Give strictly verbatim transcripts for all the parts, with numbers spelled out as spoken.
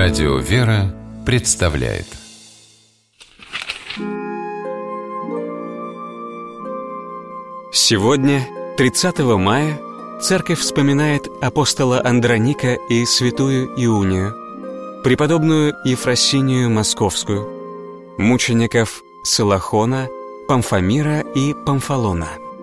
Радио «Вера» представляет. Сегодня, тридцатого мая, Церковь вспоминает апостола Андроника и святую Иунию, преподобную Ефросинию Московскую, мучеников Силахона, Памфомира и Памфалона.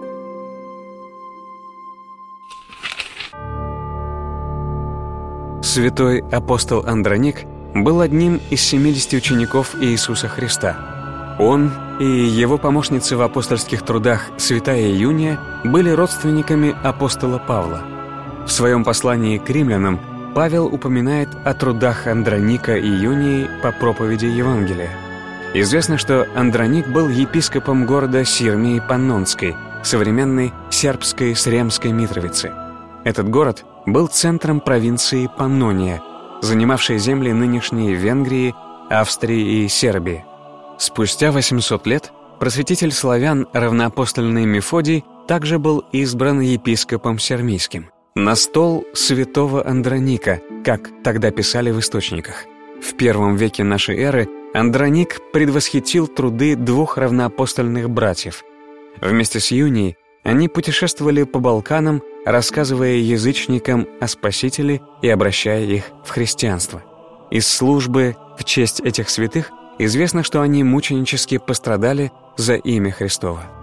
Святой апостол Андроник был одним из семидесяти учеников Иисуса Христа. Он и его помощницы в апостольских трудах святая Иуния были родственниками апостола Павла. В своем послании к римлянам Павел упоминает о трудах Андроника и Иунии по проповеди Евангелия. Известно, что Андроник был епископом города Сирмии Паннонской, современной сербской Сремской Митровицы. Этот город был центром провинции Паннония, занимавшей земли нынешней Венгрии, Австрии и Сербии. Спустя восемьсот лет просветитель славян равноапостольный Мефодий также был избран епископом Сирмийским. На стол святого Андроника, как тогда писали в источниках. В первом веке нашей эры Андроник предвосхитил труды двух равноапостольных братьев. Вместе с Иунией они путешествовали по Балканам, рассказывая язычникам о Спасителе и обращая их в христианство. Из службы в честь этих святых известно, что они мученически пострадали за имя Христово.